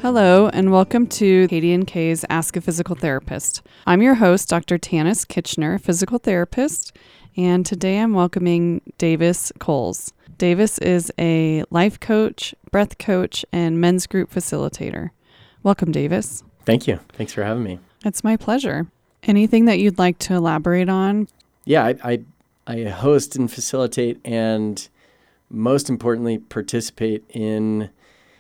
Hello, and welcome to Katie and Kay's Ask a Physical Therapist. I'm your host, Dr. Tanis Kitchener, physical therapist, and today I'm welcoming Davis Coles. Davis is a life coach, breath coach, and men's group facilitator. Welcome, Davis. Thank you. Thanks for having me. It's my pleasure. Anything that you'd like to elaborate on? Yeah, I host and facilitate and most importantly participate in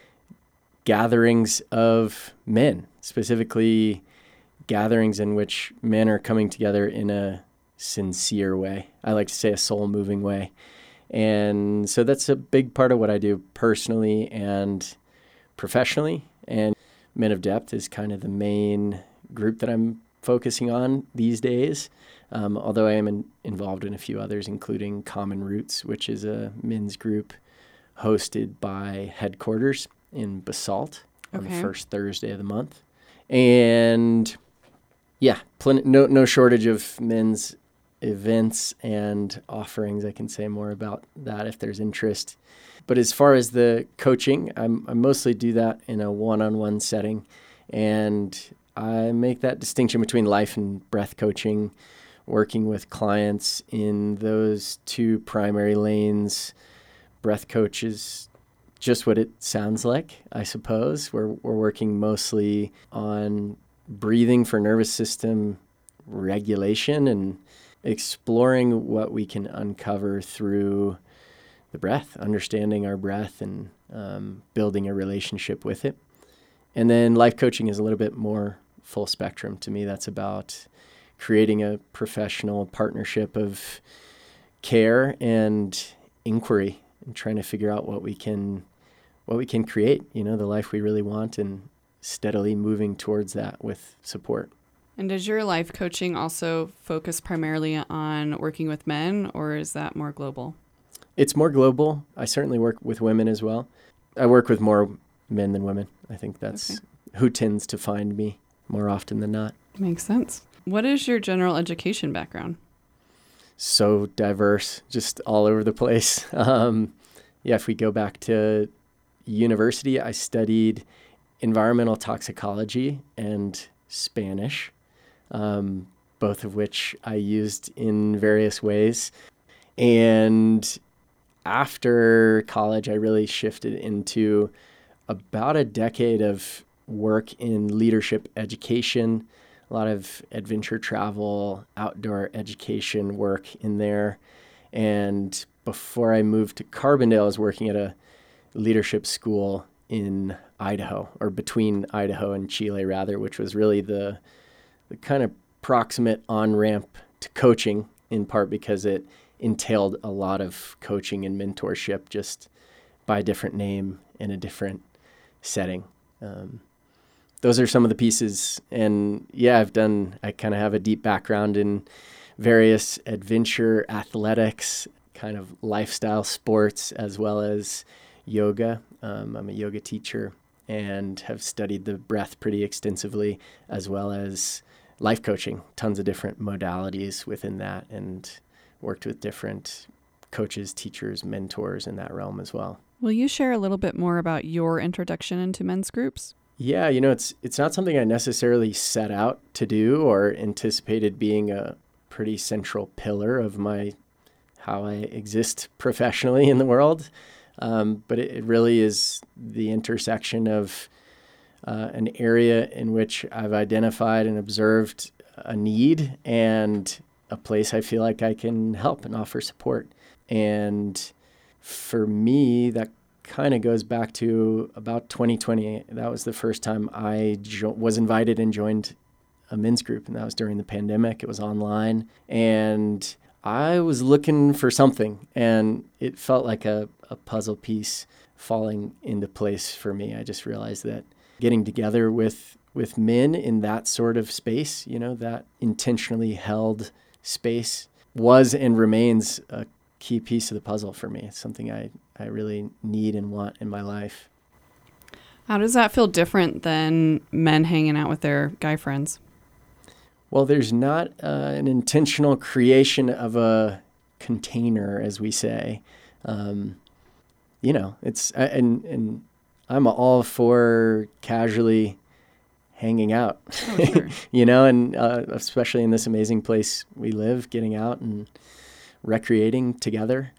gatherings of men, specifically gatherings in which men are coming together in a sincere way. I like to say a soul-moving way. And so that's a big part of what I do personally and professionally. And Men of Depth is kind of the main group that I'm focusing on these days, although I am involved in a few others, including Common Roots, which is a men's group hosted by Headquarters in Basalt on the first Thursday of the month. And yeah, no shortage of men's events and offerings. I can say more about that if there's interest. But as far as the coaching, I mostly do that in a one-on-one setting. And I make that distinction between life and breath coaching, working with clients in those two primary lanes. Breath coach is just what it sounds like, I suppose. We're working mostly on breathing for nervous system regulation and exploring what we can uncover through the breath, understanding our breath and building a relationship with it. And then life coaching is a little bit more full spectrum. To me, that's about creating a professional partnership of care and inquiry and trying to figure out what we can create, the life we really want, and steadily moving towards that with support. And does your life coaching also focus primarily on working with men, or is that more global? It's more global. I certainly work with women as well. I work with more men than women. I think that's who tends to find me more often than not. Makes sense. What is your general education background? So diverse, just all over the place. If we go back to university, I studied environmental toxicology and Spanish, both of which I used in various ways. And after college, I really shifted into about a decade of work in leadership education, a lot of adventure travel, outdoor education work in there. And before I moved to Carbondale, I was working at a leadership school in Idaho, or between Idaho and Chile, rather, which was really the kind of proximate on-ramp to coaching, in part because it entailed a lot of coaching and mentorship, just by a different name in a different setting. Those are some of the pieces. And yeah, I kind of have a deep background in various adventure athletics, kind of lifestyle sports, as well as yoga. I'm a yoga teacher and have studied the breath pretty extensively, as well as life coaching, tons of different modalities within that, and worked with different coaches, teachers, mentors in that realm as well. Will you share a little bit more about your introduction into men's groups? Yeah, it's not something I necessarily set out to do or anticipated being a pretty central pillar of how I exist professionally in the world. But it really is the intersection of an area in which I've identified and observed a need and a place I feel like I can help and offer support. And for me, that kind of goes back to about 2020. That was the first time I was invited and joined a men's group, and that was during the pandemic. It was online, and I was looking for something, and it felt like a puzzle piece falling into place for me. I just realized that getting together with men in that sort of space, that intentionally held space, was and remains a key piece of the puzzle for me. It's something I really need and want in my life. How does that feel different than men hanging out with their guy friends? Well, there's not an intentional creation of a container, as we say. It's and I'm all for casually hanging out, Oh, sure. and especially in this amazing place we live, getting out and recreating together.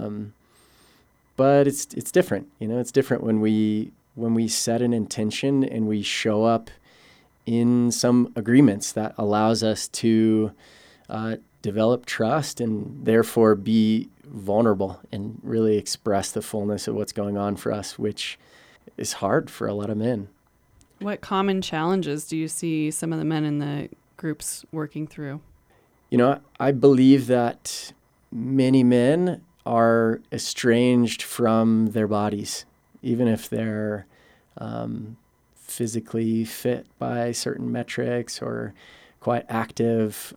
But it's different, it's different when we set an intention and we show up in some agreements that allows us to develop trust and therefore be vulnerable and really express the fullness of what's going on for us, which is hard for a lot of men. What common challenges do you see some of the men in the groups working through? I believe that many men are estranged from their bodies, even if they're physically fit by certain metrics or quite active.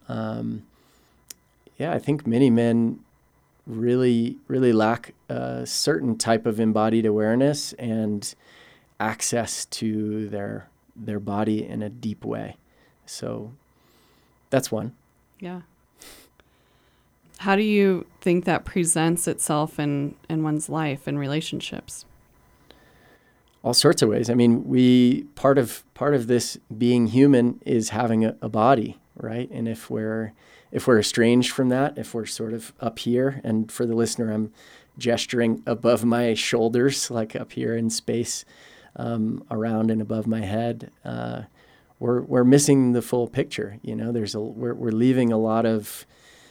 I think many men really, really lack a certain type of embodied awareness and access to their body in a deep way. So that's one. Yeah. How do you think that presents itself in one's life and relationships? All sorts of ways. I mean, part of this being human is having a body, right? And if we're estranged from that, if we're sort of up here, and for the listener, I'm gesturing above my shoulders, like up here in space, around and above my head, we're missing the full picture. We're leaving a lot of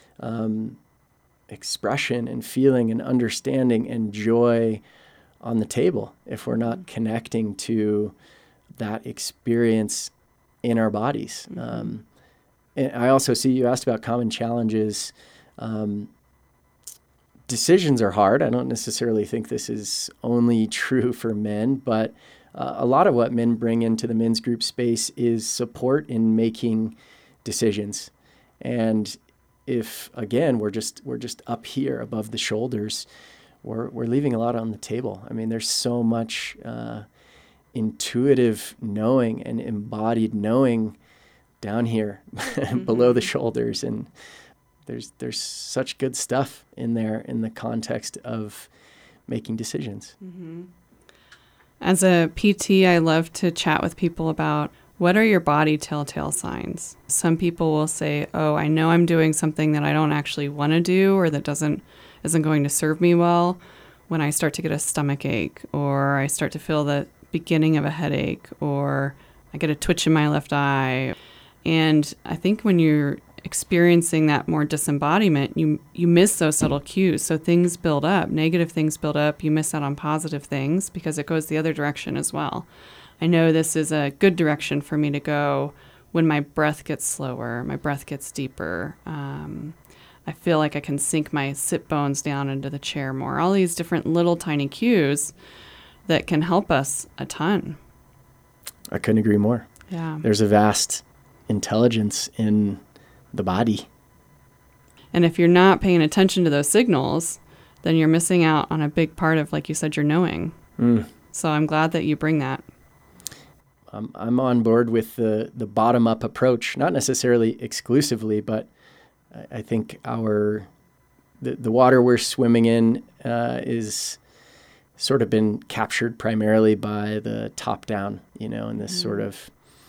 expression and feeling and understanding and joy on the table if we're not connecting to that experience in our bodies. Mm-hmm. And I also see you asked about common challenges. Decisions are hard. I don't necessarily think this is only true for men, but a lot of what men bring into the men's group space is support in making decisions. And if, again, we're just up here above the shoulders, we're leaving a lot on the table. I mean, there's so much intuitive knowing and embodied knowing down here below the shoulders, and there's such good stuff in there in the context of making decisions. Mm-hmm. As a PT, I love to chat with people about what are your body telltale signs. Some people will say, oh, I know I'm doing something that I don't actually want to do or that isn't going to serve me well when I start to get a stomach ache, or I start to feel the beginning of a headache, or I get a twitch in my left eye. And I think when you're experiencing that more disembodiment, you miss those subtle cues. So things build up, negative things build up. You miss out on positive things because it goes the other direction as well. I know this is a good direction for me to go when my breath gets slower, my breath gets deeper. I feel like I can sink my sit bones down into the chair more. All these different little tiny cues that can help us a ton. I couldn't agree more. Yeah. There's a vast intelligence in the body. And if you're not paying attention to those signals, then you're missing out on a big part of, like you said, your knowing. So I'm glad that you bring that. I'm on board with the bottom-up approach, not necessarily exclusively, but I think the water we're swimming in is sort of been captured primarily by the top-down, and this sort of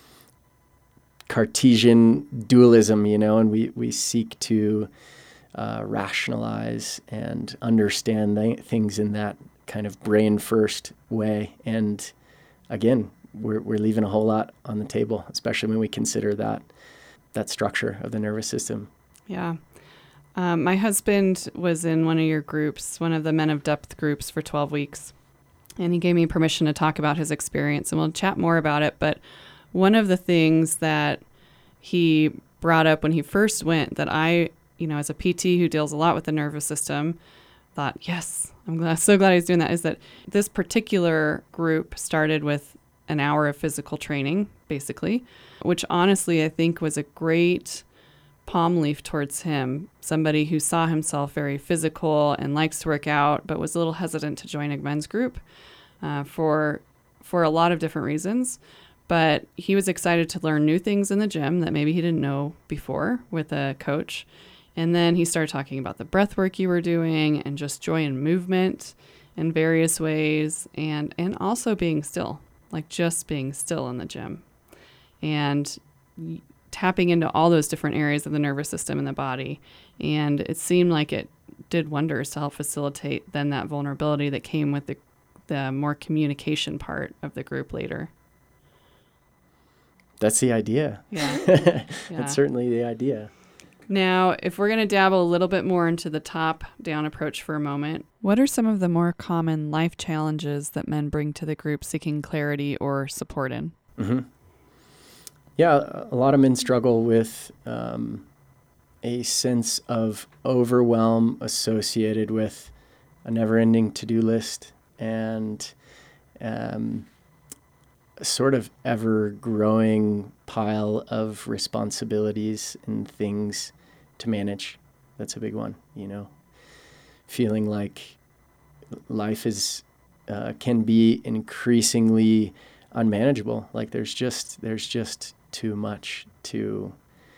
Cartesian dualism, and we seek to rationalize and understand things in that kind of brain-first way. And again, we're leaving a whole lot on the table, especially when we consider that structure of the nervous system. Yeah. My husband was in one of your groups, one of the Men of Depth groups for 12 weeks, and he gave me permission to talk about his experience, and we'll chat more about it. But one of the things that he brought up when he first went that I, as a PT who deals a lot with the nervous system, thought, yes, so glad he's doing that, is that this particular group started with an hour of physical training, basically, which honestly I think was a great palm leaf towards him, somebody who saw himself very physical and likes to work out, but was a little hesitant to join a men's group for a lot of different reasons. But he was excited to learn new things in the gym that maybe he didn't know before with a coach. And then he started talking about the breath work you were doing and just joy and movement. in various ways, and also being still, like just being still in the gym, and tapping into all those different areas of the nervous system in the body. And it seemed like it did wonders to help facilitate then that vulnerability that came with the more communication part of the group later. That's the idea. Yeah. That's certainly the idea. Now, if we're going to dabble a little bit more into the top-down approach for a moment, what are some of the more common life challenges that men bring to the group seeking clarity or support in? Mm-hmm. Yeah, a lot of men struggle with a sense of overwhelm associated with a never-ending to-do list and a sort of ever-growing pile of responsibilities and things to manage. That's a big one, feeling like life is can be increasingly unmanageable. Like there's just too much to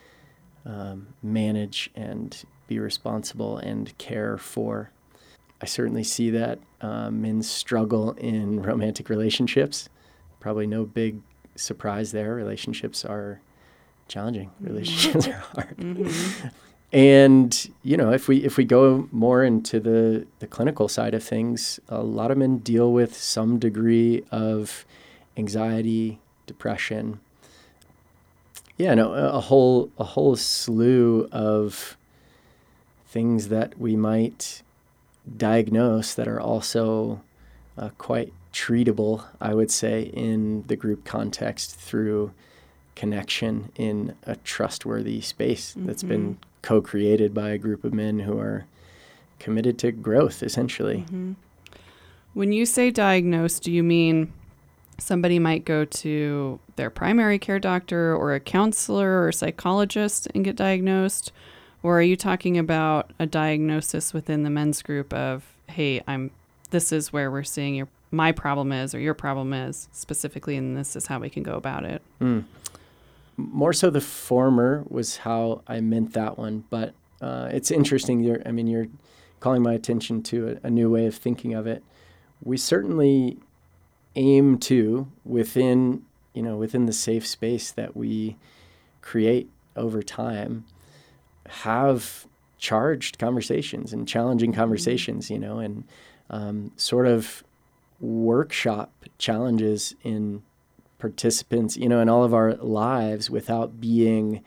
manage and be responsible and care for. I certainly see that men struggle in romantic relationships. Probably no big surprise there. Relationships are challenging. Relationships are hard. Mm-hmm. And, if we go more into the clinical side of things, a lot of men deal with some degree of anxiety, depression. Yeah, no, a whole slew of things that we might diagnose that are also quite treatable, I would say, in the group context through connection in a trustworthy space that's been co-created by a group of men who are committed to growth, essentially. Mm-hmm. When you say diagnose, do you mean somebody might go to their primary care doctor or a counselor or a psychologist and get diagnosed? Or are you talking about a diagnosis within the men's group of, hey, this is where we're seeing my problem is, or your problem is specifically, and this is how we can go about it? More so the former was how I meant that one, but it's interesting. You're calling my attention to a new way of thinking of it. We certainly aim to, within the safe space that we create over time, have charged conversations and challenging conversations, and sort of workshop challenges in participants, in all of our lives without being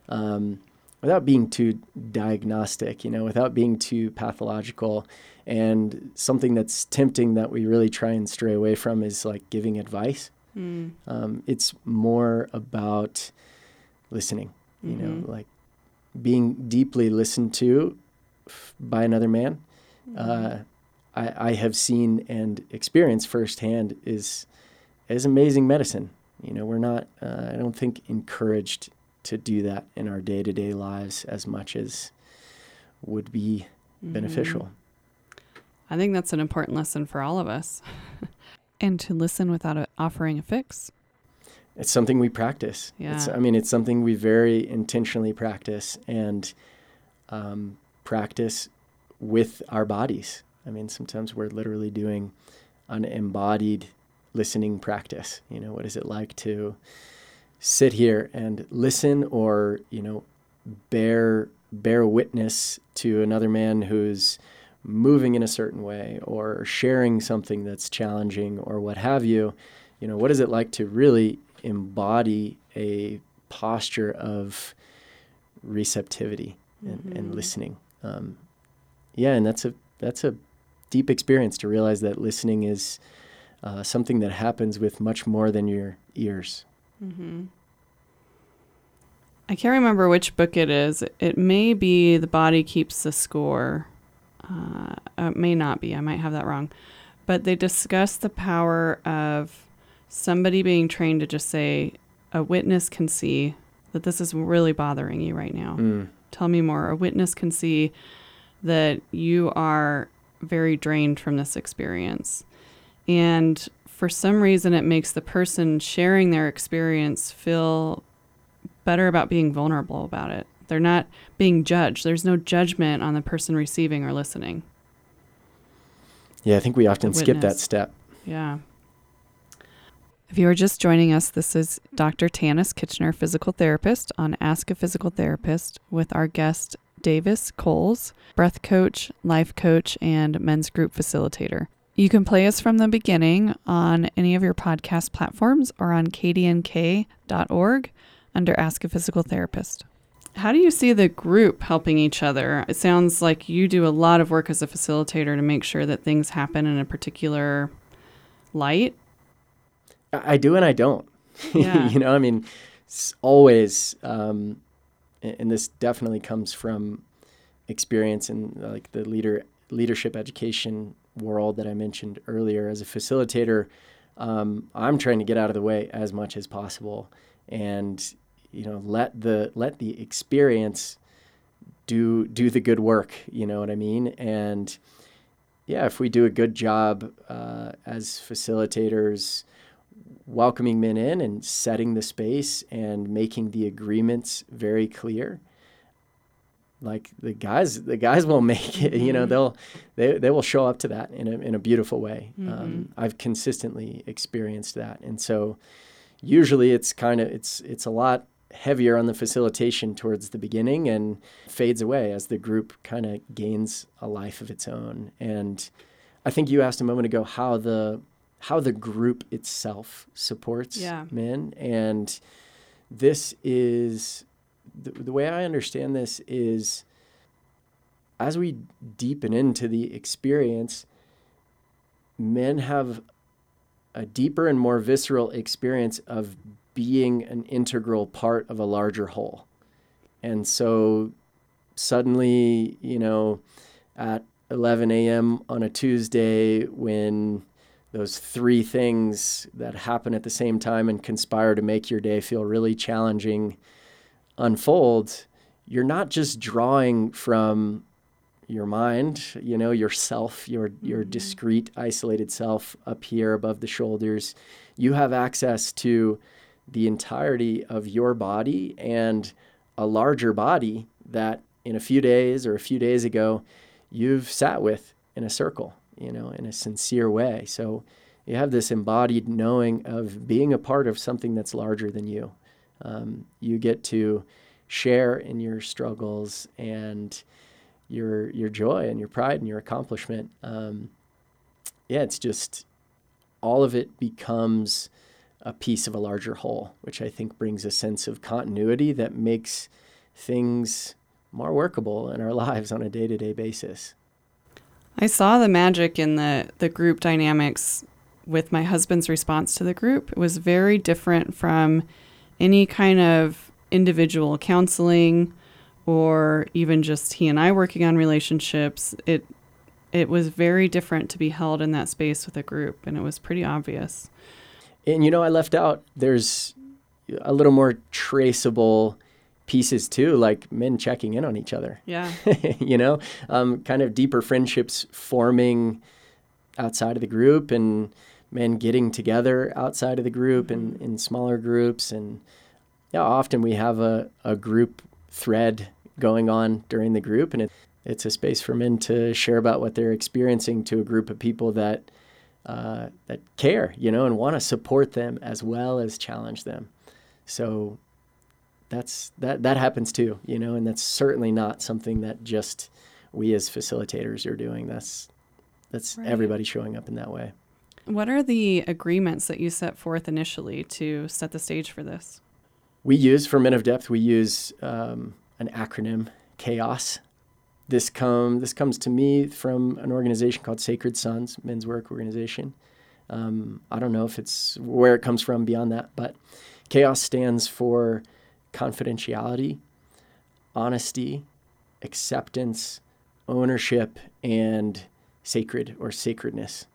too diagnostic, without being too pathological. And something that's tempting that we really try and stray away from is like giving advice. It's more about listening, like being deeply listened to by another man. I have seen and experienced firsthand is amazing medicine. We're not, I don't think, encouraged to do that in our day-to-day lives as much as would be beneficial. I think that's an important lesson for all of us. And to listen without offering a fix. It's something we practice. Yeah. It's something we very intentionally practice and practice with our bodies. Sometimes we're literally doing an embodied listening practice. What is it like to sit here and listen or, bear witness to another man who's moving in a certain way or sharing something that's challenging or what have you. What is it like to really embody a posture of receptivity and listening? And that's a deep experience to realize that listening is something that happens with much more than your ears. I can't remember which book it is. It may be The Body Keeps the Score. It may not be. I might have that wrong. But they discuss the power of somebody being trained to just say, a witness can see that this is really bothering you right now. Tell me more. A witness can see that you are very drained from this experience. And for some reason, it makes the person sharing their experience feel better about being vulnerable about it. They're not being judged. There's no judgment on the person receiving or listening. Yeah, I think we often skip that witness. step. Yeah. If you are just joining us, this is Dr. Tanis Kitchener, physical therapist, on Ask a Physical Therapist with our guest, Davis Coles, breath coach, life coach, and men's group facilitator. You can play us from the beginning on any of your podcast platforms or on kdnk.org under Ask a Physical Therapist. How do you see the group helping each other? It sounds like you do a lot of work as a facilitator to make sure that things happen in a particular light. I do and I don't. Yeah. It's always, and this definitely comes from experience in like the leadership education world that I mentioned earlier. As a facilitator, I'm trying to get out of the way as much as possible, and let the experience do the good work. You know what I mean? And yeah, if we do a good job as facilitators, welcoming men in and setting the space and making the agreements very clear, like the guys will make it. They will show up to that in a beautiful way. I've consistently experienced that, and so usually it's a lot heavier on the facilitation towards the beginning and fades away as the group kind of gains a life of its own. And I think you asked a moment ago how the group itself supports men. And this is, the way I understand this is, as we deepen into the experience, men have a deeper and more visceral experience of being an integral part of a larger whole. And so suddenly, at 11 a.m. on a Tuesday, when those three things that happen at the same time and conspire to make your day feel really challenging unfold, you're not just drawing from your mind, yourself, your discrete, isolated self up here above the shoulders. You have access to the entirety of your body and a larger body that in a few days or a few days ago, you've sat with in a circle, in a sincere way. So you have this embodied knowing of being a part of something that's larger than you. You get to share in your struggles and your joy and your pride and your accomplishment. It's just all of it becomes a piece of a larger whole, which I think brings a sense of continuity that makes things more workable in our lives on a day-to-day basis. I saw the magic in the group dynamics with my husband's response to the group. It was very different from any kind of individual counseling or even just he and I working on relationships. It was very different to be held in that space with a group, and it was pretty obvious. And, I left out, there's a little more traceable pieces too, like men checking in on each other. Yeah. Kind of deeper friendships forming outside of the group, and men getting together outside of the group and in smaller groups. And often we have a group thread going on during the group, and it's a space for men to share about what they're experiencing to a group of people that care, and want to support them as well as challenge them. So that happens too, and that's certainly not something that just we as facilitators are doing. That's right. Everybody showing up in that way. What are the agreements that you set forth initially to set the stage for this? For Men of Depth, we use an acronym, CHAOS. This comes to me from an organization called Sacred Sons, men's work organization. I don't know if it's where it comes from beyond that, but CHAOS stands for confidentiality, honesty, acceptance, ownership, and sacred or sacredness.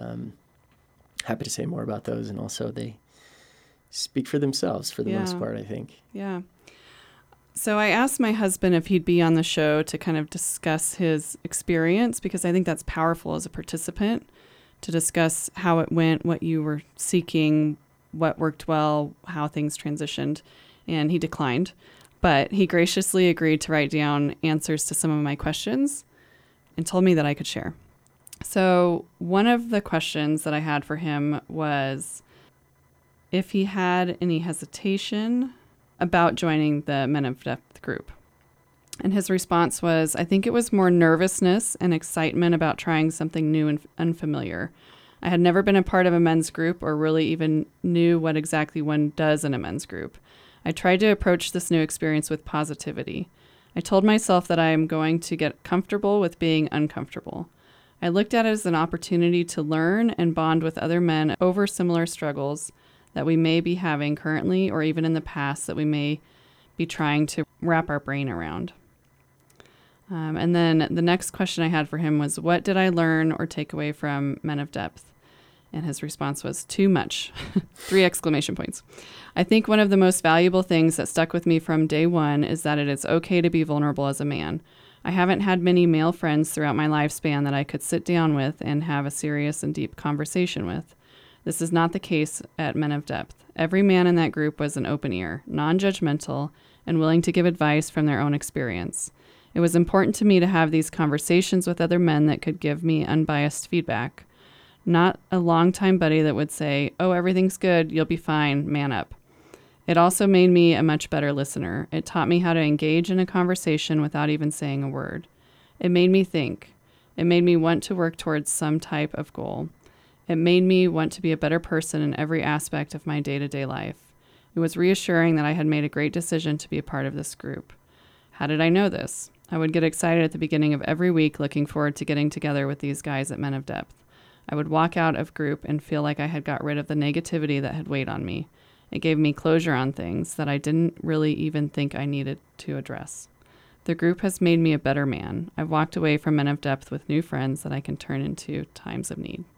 Happy to say more about those, and also they speak for themselves for the most part, I think. Yeah. So I asked my husband if he'd be on the show to kind of discuss his experience, because I think that's powerful as a participant to discuss how it went, what you were seeking, what worked well, how things transitioned. And he declined, but he graciously agreed to write down answers to some of my questions and told me that I could share. So one of the questions that I had for him was if he had any hesitation about joining the Men of Depth group. And his response was, I think it was more nervousness and excitement about trying something new and unfamiliar. I had never been a part of a men's group or really even knew what exactly one does in a men's group. I tried to approach this new experience with positivity. I told myself that I am going to get comfortable with being uncomfortable. I looked at it as an opportunity to learn and bond with other men over similar struggles that we may be having currently or even in the past that we may be trying to wrap our brain around. And then the next question I had for him was, what did I learn or take away from Men of Depth? And his response was, too much. 3 exclamation points. I think one of the most valuable things that stuck with me from day one is that it is okay to be vulnerable as a man. I haven't had many male friends throughout my lifespan that I could sit down with and have a serious and deep conversation with. This is not the case at Men of Depth. Every man in that group was an open ear, non-judgmental, and willing to give advice from their own experience. It was important to me to have these conversations with other men that could give me unbiased feedback. Not a longtime buddy that would say, oh, everything's good, you'll be fine, man up. It also made me a much better listener. It taught me how to engage in a conversation without even saying a word. It made me think. It made me want to work towards some type of goal. It made me want to be a better person in every aspect of my day-to-day life. It was reassuring that I had made a great decision to be a part of this group. How did I know this? I would get excited at the beginning of every week looking forward to getting together with these guys at Men of Depth. I would walk out of group and feel like I had got rid of the negativity that had weighed on me. It gave me closure on things that I didn't really even think I needed to address. The group has made me a better man. I've walked away from Men of Depth with new friends that I can turn into times of need.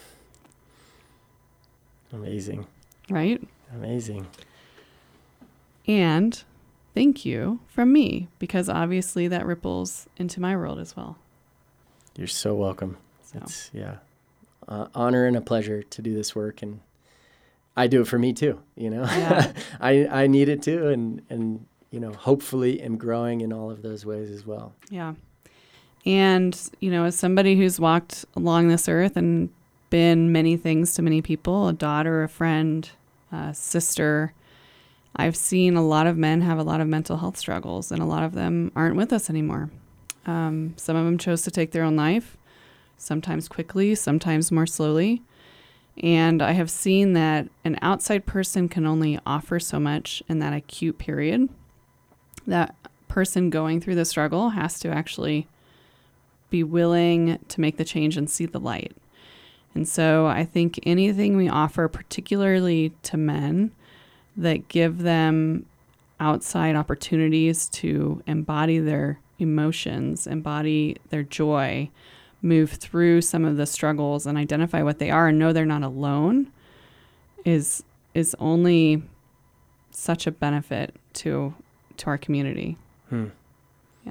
Amazing. Right? Amazing. And thank you from me, because obviously that ripples into my world as well. You're so welcome. So. It's, honor and a pleasure to do this work. And I do it for me too, Yeah. I need it too. And, hopefully am growing in all of those ways as well. Yeah. And, as somebody who's walked along this earth and been many things to many people, a daughter, a friend, a sister, I've seen a lot of men have a lot of mental health struggles, and a lot of them aren't with us anymore. Some of them chose to take their own life, sometimes quickly, sometimes more slowly. And I have seen that an outside person can only offer so much in that acute period. That person going through the struggle has to actually be willing to make the change and see the light. And so I think anything we offer, particularly to men, that give them outside opportunities to embody their emotions, embody their joy, move through some of the struggles and identify what they are and know they're not alone, is only such a benefit to our community. Yeah.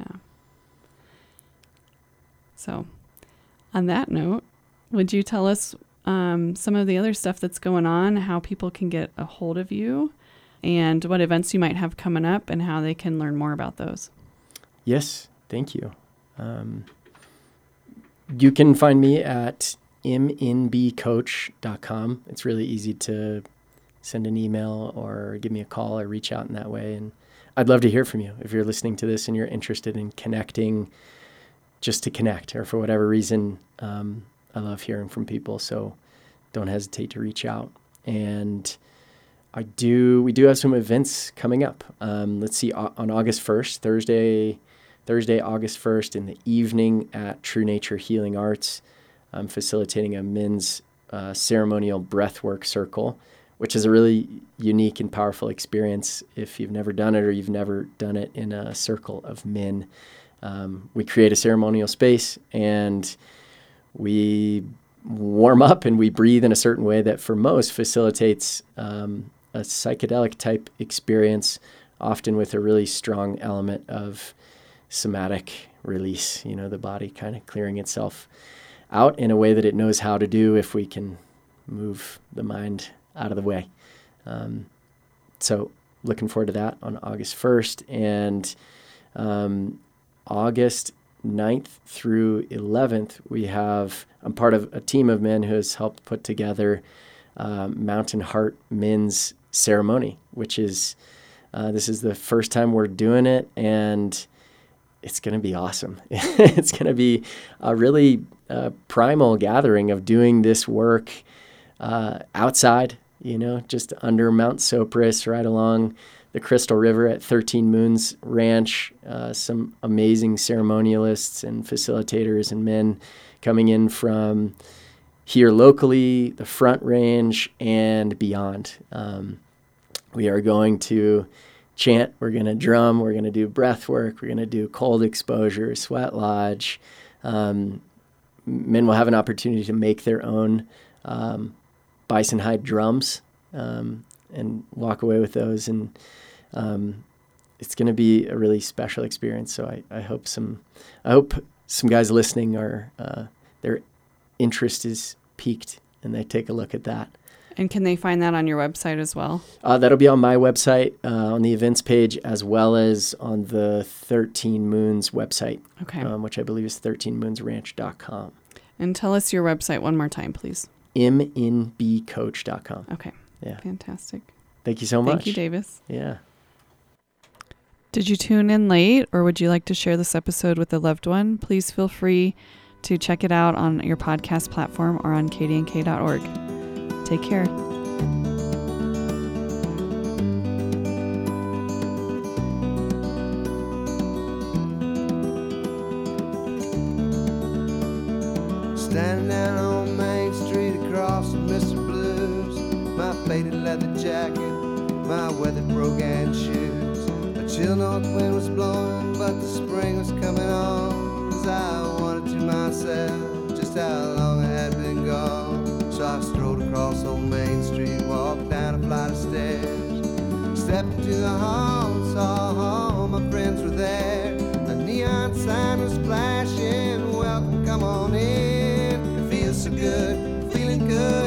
So on that note, would you tell us some of the other stuff that's going on, how people can get a hold of you, and what events you might have coming up and how they can learn more about those? Yes, thank you. You can find me at mnbcoach.com. It's really easy to send an email or give me a call or reach out in that way. And I'd love to hear from you if you're listening to this and you're interested in connecting just to connect, or for whatever reason. I love hearing from people, so don't hesitate to reach out. And we do have some events coming up. Let's see, on August 1st, Thursday, August 1st in the evening at True Nature Healing Arts. I'm facilitating a men's ceremonial breathwork circle, which is a really unique and powerful experience if you've never done it or you've never done it in a circle of men. We create a ceremonial space and we warm up and we breathe in a certain way that for most facilitates a psychedelic type experience, often with a really strong element of somatic release, the body kind of clearing itself out in a way that it knows how to do if we can move the mind out of the way. So looking forward to that on August 1st. And August 9th through 11th, I'm part of a team of men who has helped put together Mountain Heart Men's Ceremony, which is, this is the first time we're doing it, and it's going to be awesome. It's going to be a really primal gathering of doing this work outside, just under Mount Sopris, right along the Crystal River at 13 Moons Ranch. Some amazing ceremonialists and facilitators and men coming in from here locally, the Front Range, and beyond. We are going to chant, we're going to drum, we're going to do breath work, we're going to do cold exposure, sweat lodge. Men will have an opportunity to make their own bison hide drums and walk away with those. And it's going to be a really special experience. So I hope some guys listening are their interest is piqued and they take a look at that. And can they find that on your website as well? That'll be on my website, on the events page, as well as on the 13 Moons website, which I believe is 13moonsranch.com. And tell us your website one more time, please. MNBcoach.com. Okay. Yeah. Fantastic. Thank you so much. Thank you, Davis. Yeah. Did you tune in late, or would you like to share this episode with a loved one? Please feel free to check it out on your podcast platform or on kdnk.org. Take care. Standing down on Main Street across from Mr. Blues, my faded leather jacket, my weather-broken shoes. A chill north wind was blowing, but the spring was coming on, 'cause I wanted to myself just how long I had been gone. So I strolled across on Main Street, walked down a flight of stairs, stepped into the hall, saw all my friends were there. A neon sign was flashing, welcome, come on in. It feels so good, feeling good.